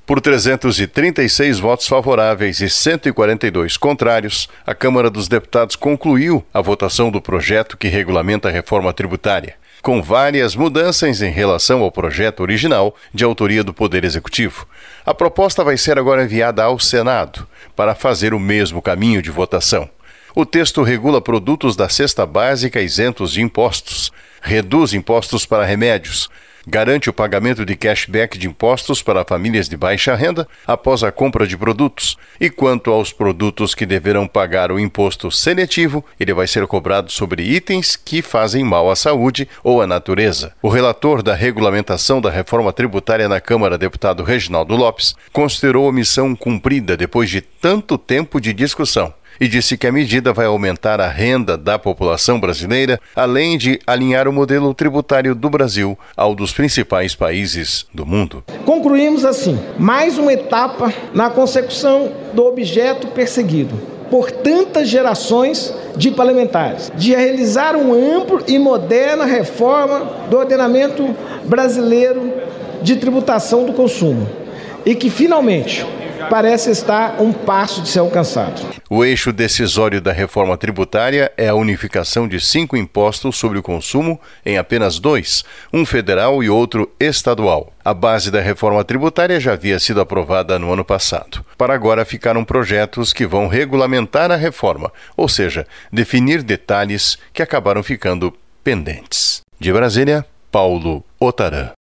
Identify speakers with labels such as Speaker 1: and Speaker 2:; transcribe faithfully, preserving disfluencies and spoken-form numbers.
Speaker 1: Por trezentos e trinta e seis votos favoráveis e cento e quarenta e dois contrários, a Câmara dos Deputados concluiu a votação do projeto que regulamenta a reforma tributária, com várias mudanças em relação ao projeto original de autoria do Poder Executivo. A proposta vai ser agora enviada ao Senado para fazer o mesmo caminho de votação. O texto regula produtos da cesta básica isentos de impostos, reduz impostos para remédios, garante o pagamento de cashback de impostos para famílias de baixa renda após a compra de produtos. E quanto aos produtos que deverão pagar o imposto seletivo, ele vai ser cobrado sobre itens que fazem mal à saúde ou à natureza. O relator da regulamentação da reforma tributária na Câmara, deputado Reginaldo Lopes, considerou a missão cumprida depois de tanto tempo de discussão e disse que a medida vai aumentar a renda da população brasileira, além de alinhar o modelo tributário do Brasil ao dos principais países do mundo.
Speaker 2: Concluímos assim mais uma etapa na consecução do objeto perseguido por tantas gerações de parlamentares, de realizar uma ampla e moderna reforma do ordenamento brasileiro de tributação do consumo, e que finalmente parece estar um passo de ser alcançado.
Speaker 1: O eixo decisório da reforma tributária é a unificação de cinco impostos sobre o consumo em apenas dois, um federal e outro estadual. A base da reforma tributária já havia sido aprovada no ano passado. Para agora ficaram projetos que vão regulamentar a reforma, ou seja, definir detalhes que acabaram ficando pendentes. De Brasília, Paulo Otarã.